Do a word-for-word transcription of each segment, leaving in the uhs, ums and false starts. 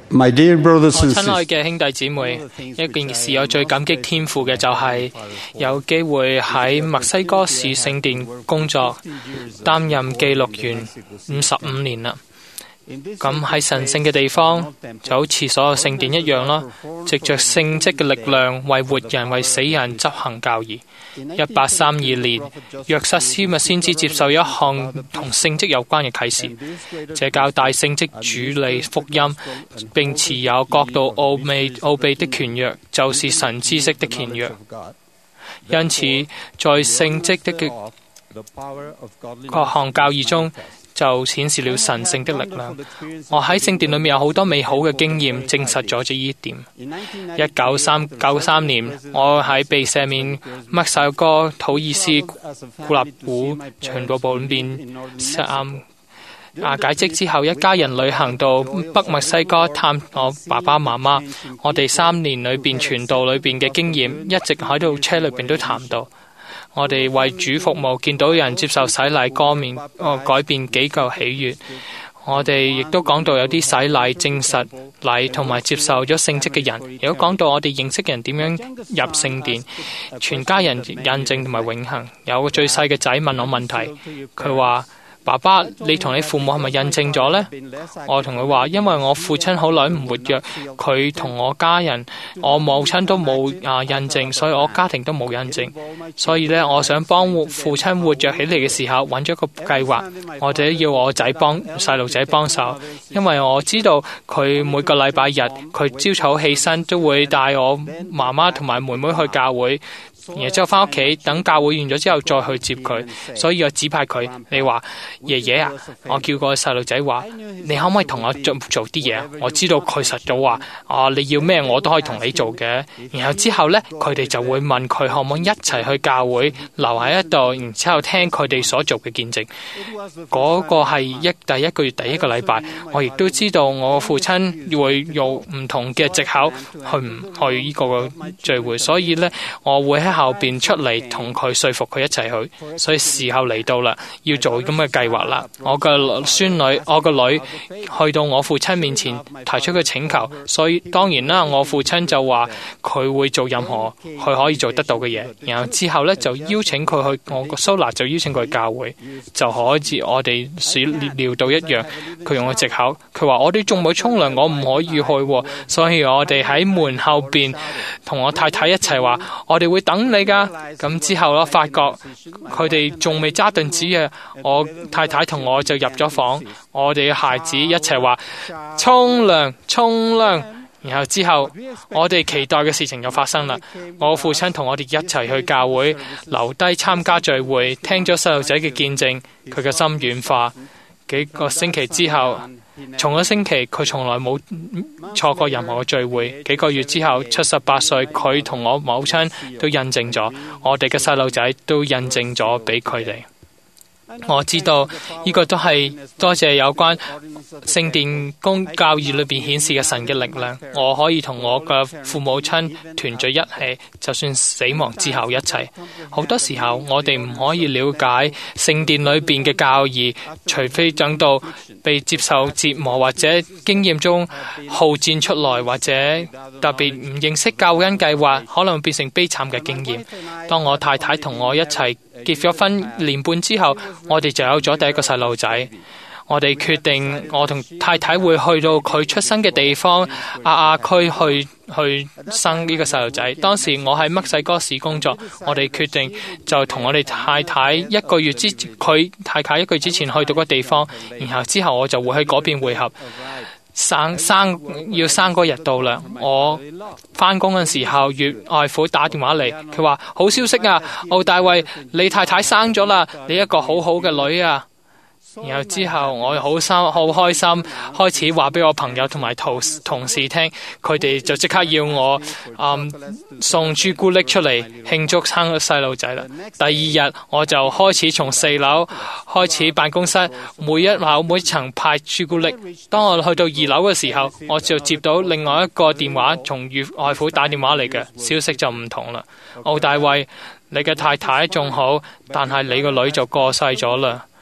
My dear brothers 我 and 親愛 sisters, 嘅兄弟姊妹，一件事我最感激天父嘅就係有機會喺墨西哥市聖殿工作，擔任記錄員五十五年啦。咁喺神聖嘅地方，就好似所有聖殿一樣啦，藉着聖職嘅力量，為活人為死人執行教義。一八三二年，約瑟斯密先知接受一項同聖職有關嘅啟示，這較大聖職主理福音，並持有各度奧秘奧秘的權約，就是神知識的權約。因此，在聖職的各項教義中，就顯示了神聖的力量。我喺聖殿裏面有好多美好嘅經驗，證實咗呢一點。一九九三年，我喺被赦免墨西哥土爾斯古納古長島部邊啊解職之後，一家人旅行到北墨西哥探我爸爸媽媽。我哋三年裏邊傳道裏邊嘅經驗，一直喺度車裏邊都談到。我哋為主服務，見到人接受洗禮歌面，哦改變幾嚿喜悅。我哋亦都講到有啲洗禮證實禮同埋接受咗聖職嘅人，亦都講到我哋認識嘅人點樣入聖殿，全家人印證同埋永恆。有個最細嘅仔問我問題，佢話：爸爸，你同你父母係咪印證咗呢？我同佢話，因為我父親好耐唔活躍，佢同我家人，我母親都冇啊印證，所以我家庭都冇印證。所以呢，我想幫父親活躍起嚟嘅時候，揾咗個計劃，或者要我仔幫細路仔幫手，因為我知道佢每個禮拜日，佢朝早起身都會帶我媽媽同埋妹妹去教會。然之後翻屋企等教會完咗之後再去接佢，所以我指派佢。你話爺爺啊，我叫個細路仔話，你可唔可以同我做做啲嘢？我知道佢實咗話，啊你要咩我都可以同你做嘅。然後之後呢，佢哋就會問佢可唔可以一齊去教會留喺一度，然之後聽佢哋所做嘅見證。嗰、那個係一第一個月第一個禮拜，我亦都知道我父親會用唔同嘅藉口去唔去呢個聚會，所以呢，我會喺後邊出嚟同佢說服佢一齊去，所以時候嚟到啦，要做咁嘅計劃啦。我個孫女，我個女去到我父親面前提出個請求，所以當然啦，我父親就話佢會做任何佢可以做得到嘅嘢。然後之後呢，就邀請佢去，我個蘇娜就邀請佢去教會，就好似我哋所料到一樣。佢用個藉口，佢話我哋仲冇沖涼，我唔可以去，所以我哋喺門後邊同我太太一齊話，我哋會等你噶。咁之後我發覺佢哋仲未揸頓子啊，我太太同我就入咗房，我哋嘅孩子一齊話沖涼沖涼。然後之後我哋期待嘅事情又發生啦，我父親同我哋一齊去教會，留低參加聚會，聽咗細路仔嘅見證，佢嘅心軟化。幾個星期之後，從嗰星期佢從來冇錯過任何嘅聚會。幾個月之後，七十八歲，佢同我母親都印證咗，我哋嘅細路仔都印證咗俾佢哋。我知道呢個都係多謝有關聖殿公教義裏邊顯示嘅神嘅力量。我可以同我嘅父母親團聚一起，就算死亡之後一齊。好多時候我哋唔可以了解聖殿裏邊嘅教義，除非等到被接受折磨或者經驗中好戰出來，或者特別唔認識救恩計劃，可能變成悲慘嘅經驗。當我太太同我一齊結咗婚年半之後，我哋就有咗第一個細路仔。我哋決定，我同太太會去到佢出生嘅地方亞亞區去去生呢個細路仔。當時我喺墨西哥市工作，我哋決定就同我哋太太一個月之佢太太一個月之前去到個地方，然後之後我就會喺嗰邊會合。生生要生嗰日到啦，我翻工嘅時候，岳外父打電話嚟，佢話好消息啊，奧大衛，你太太生咗啦，你一個好好嘅女啊。然後之後我好心好開心，開始話俾我朋友同埋同同事聽，佢哋就即刻要我、嗯、送朱古力出嚟慶祝生個細路仔啦。第二日我就開始從四樓開始辦公室，每一樓每一層派朱古力。當我去到二樓嘅時候，我就接到另外一個電話，從岳外父打電話嚟嘅消息就唔同啦。奧大衛，你嘅太太仲好，但係你個女就過世咗啦。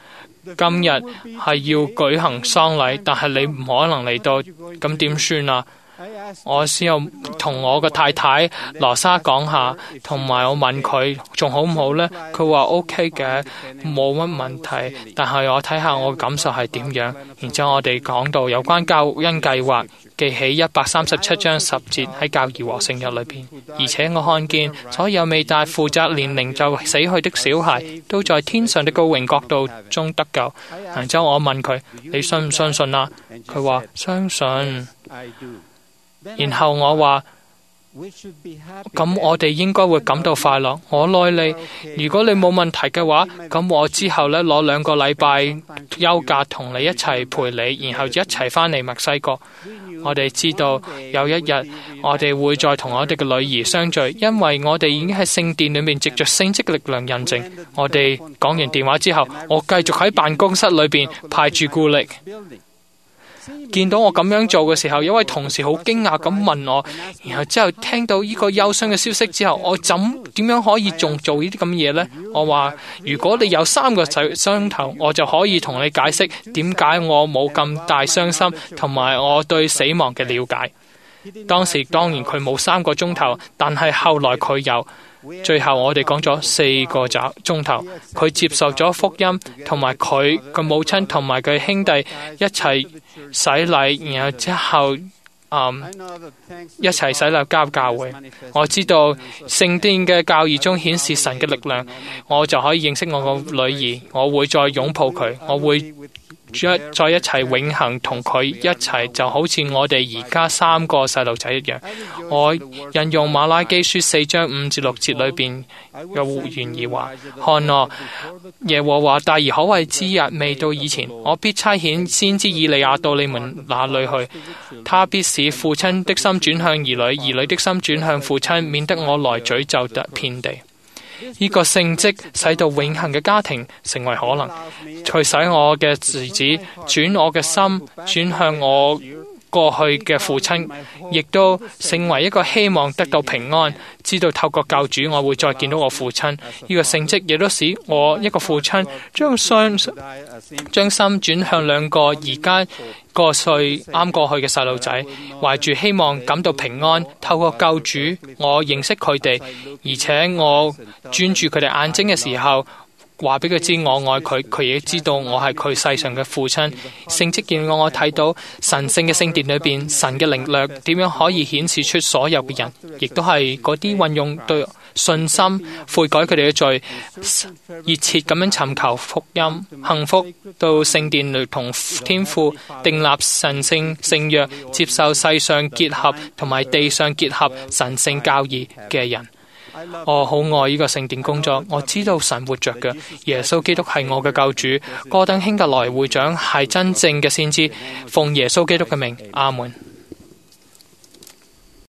今日係要舉行喪禮，但係你唔可能嚟到，咁點算啊？我先有同我個太太羅莎講下，同埋我問佢仲好唔好呢？佢話 OK 嘅，冇乜問題。但係我睇下我嘅感受係點樣。然之後我哋講到有關救恩計劃，記起一百三十七章十節喺教義和聖約裏邊。而且我看見所有未達負責年齡就死去的小孩，都在天上的高榮國度中得救。然之後我問佢：你信唔相信啊？佢話相信。然後我話，咁我哋應該會感到快樂。我愛你，如果你冇問題嘅話，咁我之後呢攞兩個禮拜休假同你一齊陪你，然後一齊返嚟墨西哥。我哋知道有一日我哋會再同我哋嘅女兒相聚，因為我哋已經喺聖殿裏面藉着聖蹟嘅力量印證。我哋講完電話之後，我繼續喺辦公室裏邊排住顧力。見到我咁樣做嘅時候，有位同事好驚訝咁問我，然後之後聽到呢個憂傷嘅消息之後，我怎點樣可以仲做呢啲咁嘢呢？我話如果你有三個傷頭，我就可以同你解釋點解我冇咁大傷心，同埋我對死亡嘅了解。當時當然佢冇三個鐘頭，但係後來佢有。最後我哋講咗四個鐘頭，佢接受咗福音，同埋佢個母親同埋佢兄弟一齊洗禮，然後之後嗯一齊洗禮交教會。我知道聖殿嘅教義中顯示神嘅力量，我就可以認識我個女兒，我會再擁抱佢，我會再一齊永恆同佢一齊，就好似我哋而家三個細路仔一樣。我引用馬拉基書四章五至六節裏邊嘅原意話：看啊，耶和華大而可畏之日未到以前，我必差遣先知以利亞到你們那裏去，他必使父親的心轉向兒女，兒女的心轉向父親，免得我來詛咒得遍地。呢個聖蹟使到永恆嘅家庭成為可能，佢使我嘅兒子轉我嘅心轉向我過去嘅父親，亦都成為一個希望得到平安，知道透過救主我會再見到我父親。呢個聖蹟亦都使我一個父親將雙將心轉向兩個而家過歲啱過去嘅細路仔，懷住希望感到平安。透過救主我認識佢哋，而且我專注佢哋眼睛嘅時候，話俾佢知我愛佢，佢亦知道我係佢世上嘅父親。聖蹟見我我睇到神聖嘅聖殿裏邊，神嘅靈力點樣可以顯示出所有嘅人，亦都係嗰啲運用對信心悔改佢哋嘅罪，熱切咁樣尋求福音幸福，到聖殿裏同天父訂立神聖聖約，接受世上結合同埋地上結合神聖教義嘅人。我好愛呢個聖殿工作，我知道神活着嘅，耶穌基督係我嘅救主，哥登興格萊會長係真正嘅先知，奉耶穌基督嘅名，阿門。